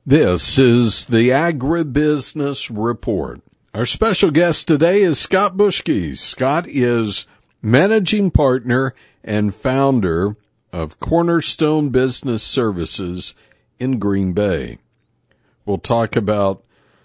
This is the Agribusiness Report. Our special guest today is Scott Bushke. Scott is managing partner and founder of Cornerstone Business Services in Green Bay. We'll talk about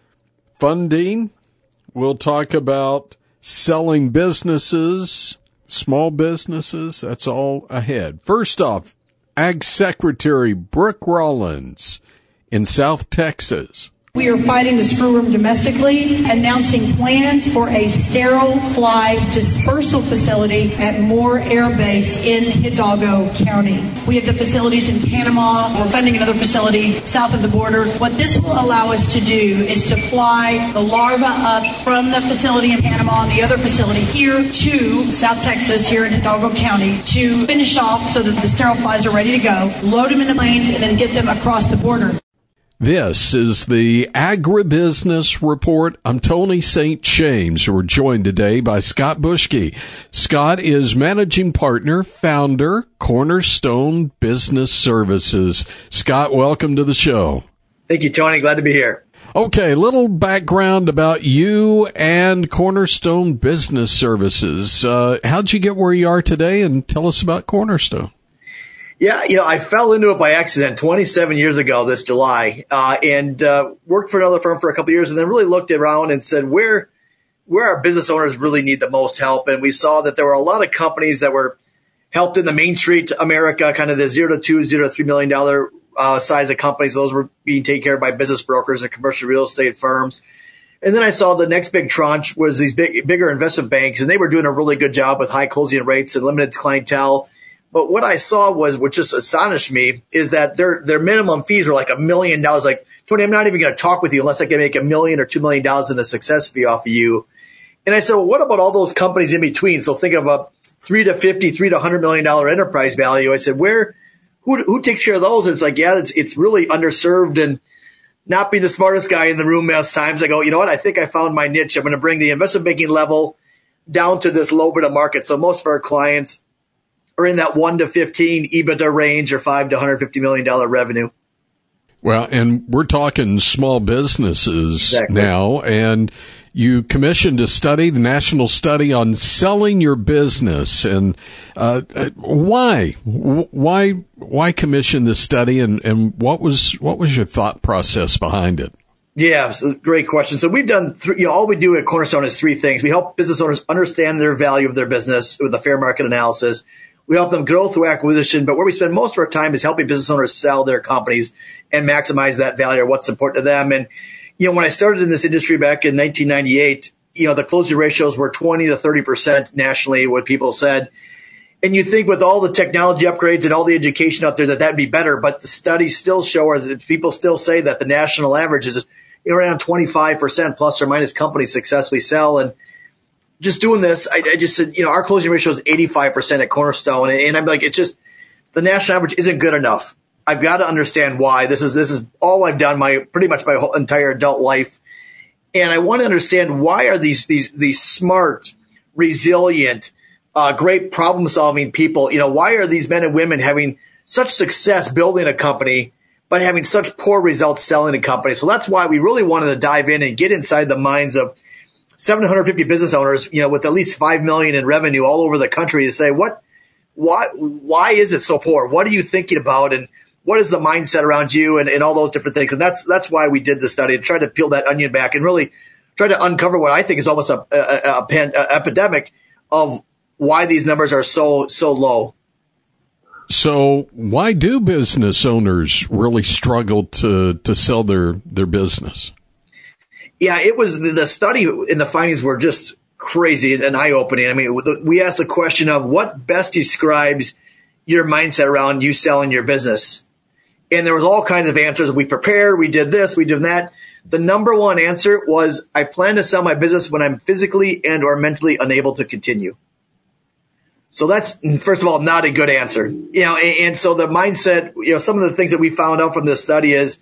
funding. We'll talk about selling businesses, small businesses. That's all ahead. First off, Ag Secretary Brooke Rollins in South Texas. We are fighting the screwworm domestically, announcing plans for a sterile fly dispersal facility at Moore Air Base in Hidalgo County. We have the facilities in Panama. We're funding another facility south of the border. What this will allow us to do is to fly the larva up from the facility in Panama and the other facility here to South Texas, here in Hidalgo County, to finish off so that the sterile flies are ready to go, load them in the planes, and then get them across the border. This is the Agribusiness Report. I'm Tony St. James. We're joined today by Scott Bushke. Scott is managing partner, founder, Cornerstone Business Services. Scott, welcome to the show. Thank you, Tony. Glad to be here. Okay, little background about you and Cornerstone Business Services. How'd you get where you are today? And tell us about Cornerstone. Yeah, I fell into it by accident 27 years ago this July, and worked for another firm for a couple of years, and then really looked around and said, where our business owners really need the most help. And we saw that there were a lot of companies that were helped in the Main Street America, kind of the $0 to $2, $0 to $3 million size of companies. Those were being taken care of by business brokers and commercial real estate firms. And then I saw the next big tranche was these bigger investment banks, and they were doing a really good job with high closing rates and limited clientele. But what I saw was, what just astonished me, is that their minimum fees were like $1 million. Like, Tony, I'm not even going to talk with you unless I can make $1 million or $2 million in a success fee off of you. And I said, well, what about all those companies in between? So think of a $3 to $50, $3 to $100 million enterprise value. I said, who takes care of those? And it's like, yeah, it's really underserved and not be the smartest guy in the room most times. I go, you know what? I think I found my niche. I'm going to bring the investment banking level down to this low bit of market. So most of our clients are in that 1 to 15 EBITDA range or $5 to $150 million revenue. Well, and we're talking small businesses Exactly. now, and you commissioned a study, the national study on selling your business. And why commission this study, and what was your thought process behind it? Yeah, so great question. So we've done all we do at Cornerstone is three things. We help business owners understand their value of their business with a fair market analysis. We help them grow through acquisition, but where we spend most of our time is helping business owners sell their companies and maximize that value or what's important to them. And, when I started in this industry back in 1998, the closing ratios were 20 to 30% nationally, what people said. And you think with all the technology upgrades and all the education out there that'd be better, but the studies still show, or that people still say that the national average is around 25% plus or minus companies successfully sell. And just doing this, I just said, our closing ratio is 85% at Cornerstone. And I'm like, it's just, the national average isn't good enough. I've got to understand why. This is all I've done pretty much my whole entire adult life. And I want to understand, why are these smart, resilient, great problem solving people, why are these men and women having such success building a company, but having such poor results selling a company? So that's why we really wanted to dive in and get inside the minds of 750 business owners, with at least 5 million in revenue all over the country, to say, why is it so poor? What are you thinking about? And what is the mindset around you, and all those different things? And that's why we did the study, and tried to peel that onion back and really try to uncover what I think is almost a epidemic of why these numbers are so low. So why do business owners really struggle to sell their business? Yeah, it was the study and the findings were just crazy and eye-opening. I mean, we asked the question of what best describes your mindset around you selling your business. And there was all kinds of answers. We prepared, we did this, we did that. The number one answer was, I plan to sell my business when I'm physically and or mentally unable to continue. So that's, first of all, not a good answer. And so the mindset, some of the things that we found out from this study is,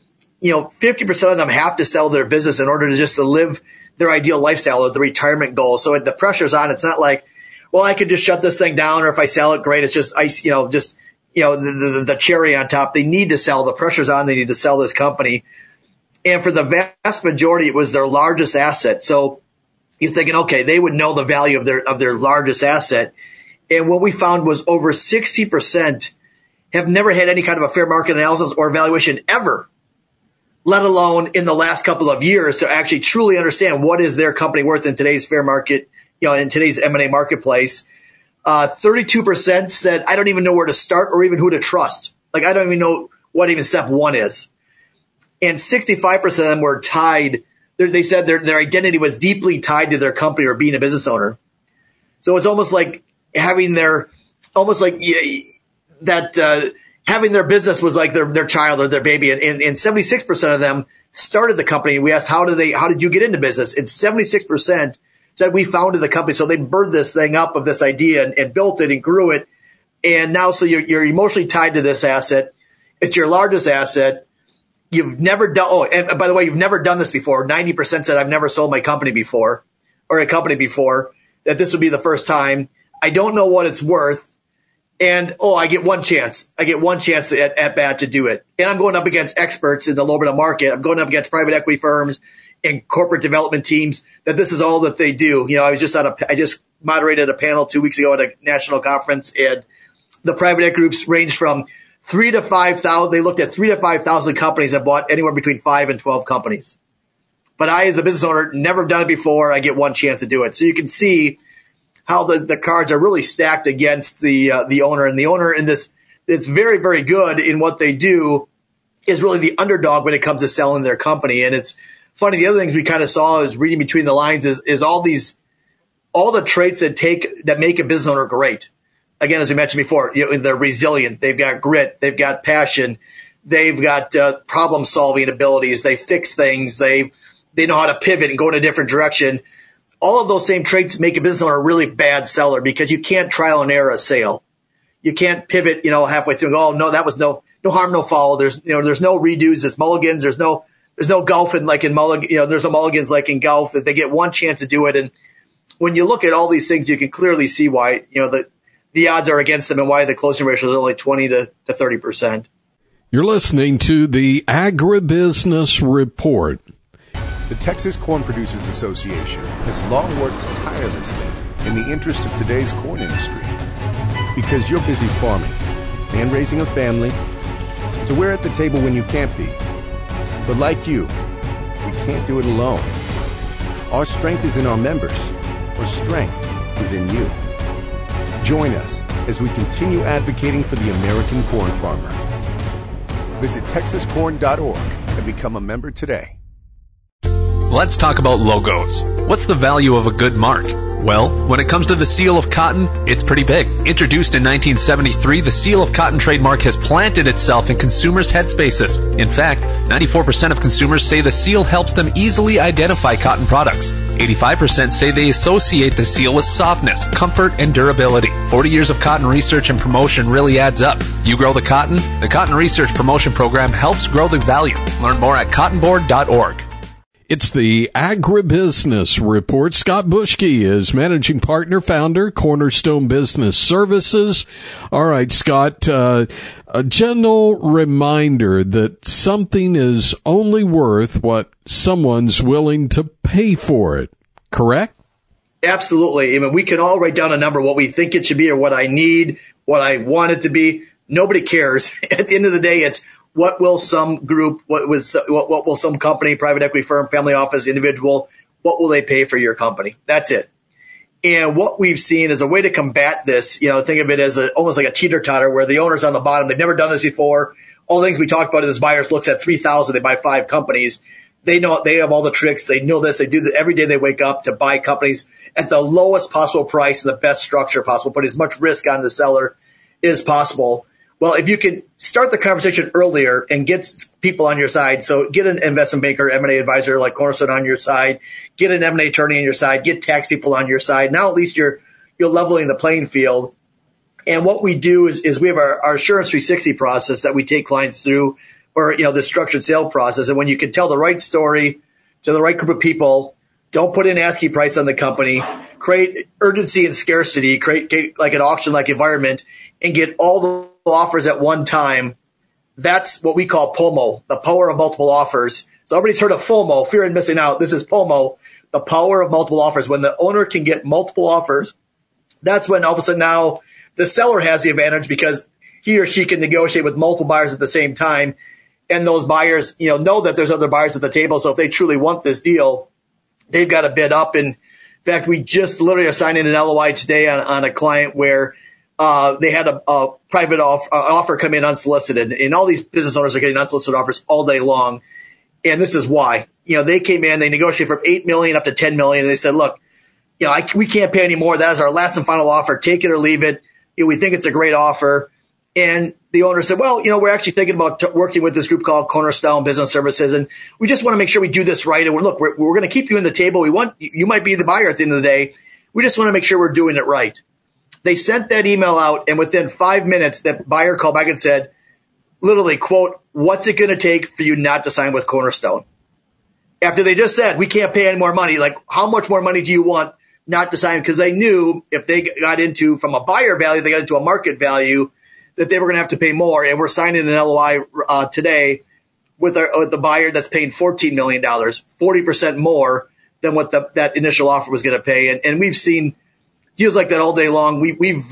50% of them have to sell their business in order to live their ideal lifestyle or the retirement goal. So the pressure's on. It's not like, well, I could just shut this thing down, or if I sell it, great. It's just, the cherry on top. They need to sell. The pressure's on. They need to sell this company. And for the vast majority, it was their largest asset. So you're thinking, okay, they would know the value of their largest asset. And what we found was over 60% have never had any kind of a fair market analysis or evaluation ever, let alone in the last couple of years to actually truly understand what is their company worth in today's fair market, in today's M&A marketplace. 32% said, I don't even know where to start or even who to trust. Like, I don't even know what even step one is. And 65% of them were tied. They said their identity was deeply tied to their company or being a business owner. So it's almost like having having their business was like their child or their baby. And 76% of them started the company. We asked, how did you get into business? And 76% said we founded the company. So they birthed this thing up of this idea and built it and grew it. And now, so you're emotionally tied to this asset. It's your largest asset. You've never done, and by the way, you've never done this before. 90% said I've never sold my company before or a company before, that this would be the first time. I don't know what it's worth. And, I get one chance. I get one chance at bat to do it. And I'm going up against experts in the low middle market. I'm going up against private equity firms and corporate development teams that this is all that they do. I just moderated a panel 2 weeks ago at a national conference, and the private equity groups ranged from 3,000 to 5,000. They looked at 3,000 to 5,000 companies and bought anywhere between 5 and 12 companies. But I, as a business owner, never done it before. I get one chance to do it. So you can see how the cards are really stacked against the owner. And the owner in this, it's very, very good in what they do, is really the underdog when it comes to selling their company. And it's funny. The other things we kind of saw is reading between the lines is all the traits that make a business owner great. Again, as we mentioned before, they're resilient. They've got grit. They've got passion. They've got problem solving abilities. They fix things. They know how to pivot and go in a different direction. All of those same traits make a business owner a really bad seller, because you can't trial and error a sale. You can't pivot, halfway through and go, oh no, that was no harm, no foul. There's no redos. There's mulligans. There's no golf like in mulligan. There's no mulligans like in golf. That they get one chance to do it. And when you look at all these things, you can clearly see why the odds are against them and why the closing ratio is only 20 to 30%. You're listening to the Agribusiness Report. The Texas Corn Producers Association has long worked tirelessly in the interest of today's corn industry, because you're busy farming and raising a family, so we're at the table when you can't be. But like you, we can't do it alone. Our strength is in our members. Our strength is in you. Join us as we continue advocating for the American corn farmer. Visit texascorn.org and become a member today. Let's talk about logos. What's the value of a good mark? Well, when it comes to the Seal of Cotton, it's pretty big. Introduced in 1973, the Seal of Cotton trademark has planted itself in consumers' headspaces. In fact, 94% of consumers say the seal helps them easily identify cotton products. 85% say they associate the seal with softness, comfort, and durability. 40 years of cotton research and promotion really adds up. You grow the cotton? The Cotton Research Promotion Program helps grow the value. Learn more at cottonboard.org. It's the Agribusiness Report. Scott Bushke is managing partner, founder, Cornerstone Business Services. All right, Scott, a gentle reminder that something is only worth what someone's willing to pay for it, correct? Absolutely. I mean, we can all write down a number, what we think it should be or what I need, what I want it to be. Nobody cares. At the end of the day, it's what will some group, what will some company, private equity firm, family office, individual, what will they pay for your company? That's it. And what we've seen is a way to combat this, think of it as almost like a teeter-totter where the owner's on the bottom. They've never done this before. All the things we talked about is buyers looks at 3,000, they buy 5 companies. They know they have all the tricks. They know this. They do that every day. They wake up to buy companies at the lowest possible price and the best structure possible, put as much risk on the seller as possible. Well, if you can start the conversation earlier and get people on your side, so get an investment banker, M&A advisor like Cornerstone on your side, get an M&A attorney on your side, get tax people on your side. Now at least you're leveling the playing field. And what we do is we have our Assurance 360 process that we take clients through, or the structured sale process. And when you can tell the right story to the right group of people, don't put in asking price on the company, create urgency and scarcity, create like an auction-like environment, and get all offers at one time, that's what we call POMO, the power of multiple offers. So everybody's heard of FOMO, fear of missing out. This is POMO, the power of multiple offers. When the owner can get multiple offers, that's when all of a sudden now the seller has the advantage because he or she can negotiate with multiple buyers at the same time. And those buyers, know that there's other buyers at the table. So if they truly want this deal, they've got to bid up. And in fact, we just literally are signing an LOI today on a client where they had a private offer come in unsolicited, and all these business owners are getting unsolicited offers all day long. And this is why. They came in, they negotiated from $8 million up to $10 million, and they said, look, we can't pay any more. That is our last and final offer. Take it or leave it. We think it's a great offer. And the owner said, well, we're actually thinking about working with this group called Cornerstone Business Services, and we just want to make sure we do this right. And we're going to keep you in the table. You might be the buyer at the end of the day. We just want to make sure we're doing it right. They sent that email out, and within 5 minutes, that buyer called back and said, literally, quote, what's it going to take for you not to sign with Cornerstone? After they just said, we can't pay any more money, like, how much more money do you want not to sign? Because they knew if they got into, from a buyer value, they got into a market value, that they were going to have to pay more. And we're signing an LOI today with the buyer that's paying $14 million, 40% more than what that initial offer was going to pay. And we've seen deals like that all day long. We've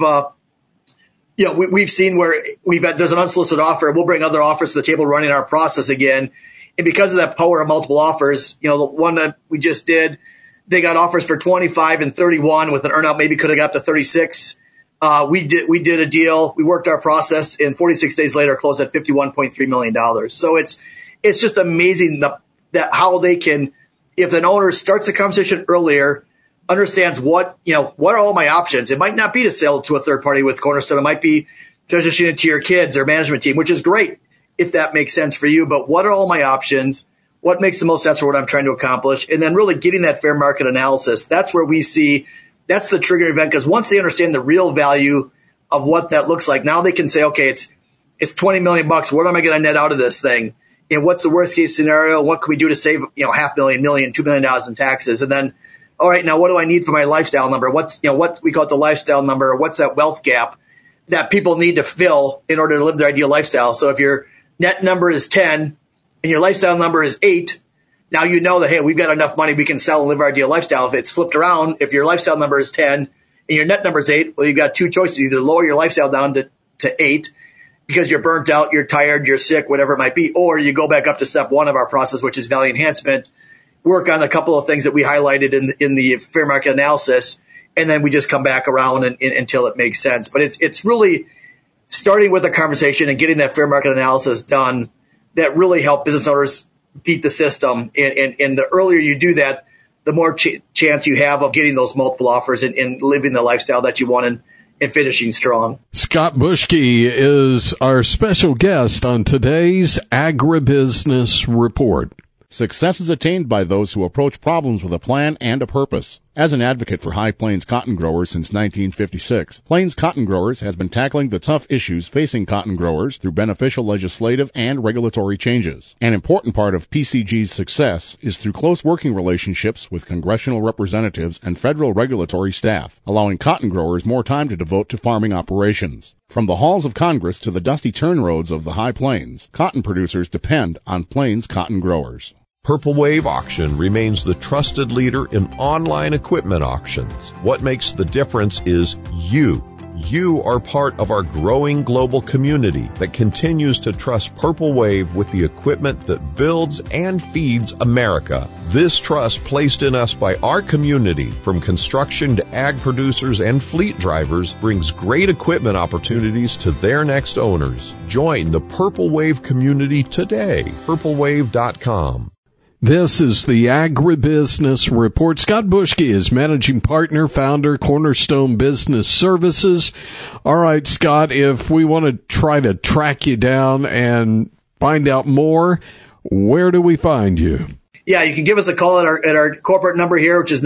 seen where there's an unsolicited offer. We'll bring other offers to the table, running our process again. And because of that power of multiple offers, the one that we just did, they got offers for 25 and 31 with an earnout, maybe could have got to 36. We did a deal. We worked our process, and 46 days later closed at $51.3 million. So it's just amazing that how they can, if an owner starts the conversation earlier, understands what are all my options. It might not be to sell to a third party with Cornerstone. It might be transitioning it to your kids or management team, which is great if that makes sense for you. But what are all my options? What makes the most sense for what I'm trying to accomplish? And then really getting that fair market analysis. That's where we see that's the trigger event, because once they understand the real value of what that looks like, now they can say, okay, it's $20 million. What am I going to net out of this thing? And what's the worst case scenario? What can we do to save, $500,000, $1 million, $2 million in taxes? And then, all right, now what do I need for my lifestyle number? What we call it the lifestyle number. What's that wealth gap that people need to fill in order to live their ideal lifestyle? So if your net number is 10 and your lifestyle number is 8, now you know that, hey, we've got enough money, we can sell and live our ideal lifestyle. If it's flipped around, if your lifestyle number is 10 and your net number is 8, well, you've got two choices. Either lower your lifestyle down to 8 because you're burnt out, you're tired, you're sick, whatever it might be, or you go back up to step 1 of our process, which is value enhancement, work on a couple of things that we highlighted in the fair market analysis, and then we just come back around until it makes sense. But it's really starting with a conversation and getting that fair market analysis done that really help business owners beat the system. And the earlier you do that, the more chance you have of getting those multiple offers and living the lifestyle that you want and finishing strong. Scott Bushke is our special guest on today's Agribusiness Report. Success is attained by those who approach problems with a plan and a purpose. As an advocate for High Plains cotton growers since 1956, Plains Cotton Growers has been tackling the tough issues facing cotton growers through beneficial legislative and regulatory changes. An important part of PCG's success is through close working relationships with congressional representatives and federal regulatory staff, allowing cotton growers more time to devote to farming operations. From the halls of Congress to the dusty turn roads of the High Plains, cotton producers depend on Plains Cotton Growers. Purple Wave Auction remains the trusted leader in online equipment auctions. What makes the difference is you. You are part of our growing global community that continues to trust Purple Wave with the equipment that builds and feeds America. This trust placed in us by our community, from construction to ag producers and fleet drivers, brings great equipment opportunities to their next owners. Join the Purple Wave community today. purplewave.com. This is the Agribusiness Report. Scott Bushke is managing partner, founder, Cornerstone Business Services. All right, Scott, if we want to try to track you down and find out more, where do we find you? Yeah, you can give us a call at our corporate number here, which is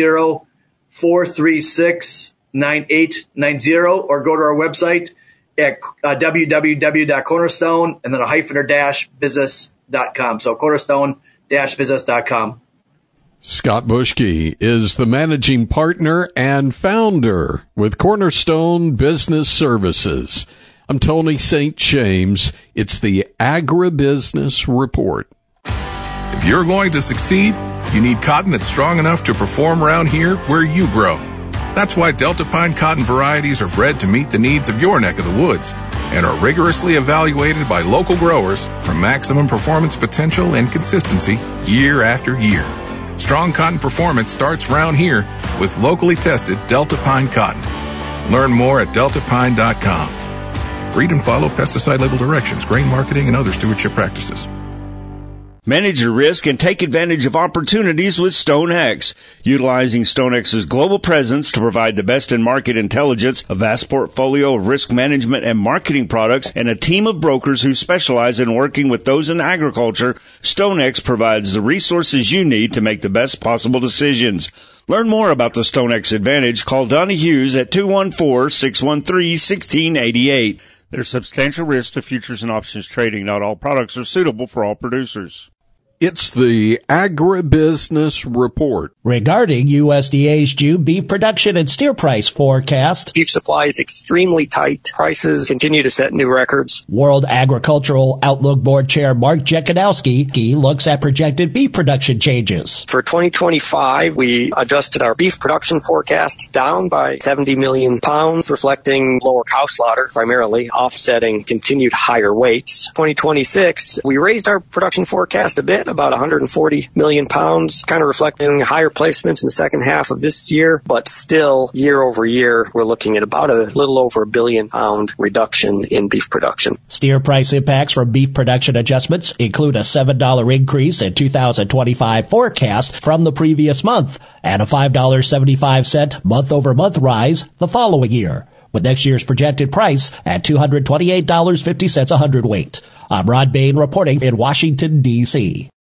920-436-9890, or go to our website at www.cornerstone and then a hyphen or dash business.com. So cornerstone-business.com. Scott Bushke is the managing partner and founder with Cornerstone Business Services. I'm Tony St. James. It's the Agribusiness Report. If you're going to succeed, you need cotton that's strong enough to perform around here where you grow. That's why Delta Pine cotton varieties are bred to meet the needs of your neck of the woods and are rigorously evaluated by local growers for maximum performance potential and consistency year after year. Strong cotton performance starts round here with locally tested Delta Pine cotton. Learn more at deltapine.com. Read and follow pesticide label directions, grain marketing, and other stewardship practices. Manage your risk and take advantage of opportunities with StoneX. Utilizing StoneX's global presence to provide the best in market intelligence, a vast portfolio of risk management and marketing products, and a team of brokers who specialize in working with those in agriculture, StoneX provides the resources you need to make the best possible decisions. Learn more about the StoneX Advantage. Call Donnie Hughes at 214-613-1688. There's substantial risk to futures and options trading. Not all products are suitable for all producers. It's the Agribusiness Report. Regarding USDA's June beef production and steer price forecast, beef supply is extremely tight. Prices continue to set new records. World Agricultural Outlook Board Chair Mark Jekanowski looks at projected beef production changes. For 2025, we adjusted our beef production forecast down by 70 million pounds, reflecting lower cow slaughter, primarily offsetting continued higher weights. 2026, we raised our production forecast a bit, about 140 million pounds, kind of reflecting higher placements in the second half of this year, but still year over year, we're looking at about a little over 1 billion pound reduction in beef production. Steer price impacts from beef production adjustments include a $7 increase in 2025 forecast from the previous month and a $5.75 month-over-month rise the following year, with next year's projected price at $228.50 a hundredweight. I'm Rod Bain reporting in Washington, D.C.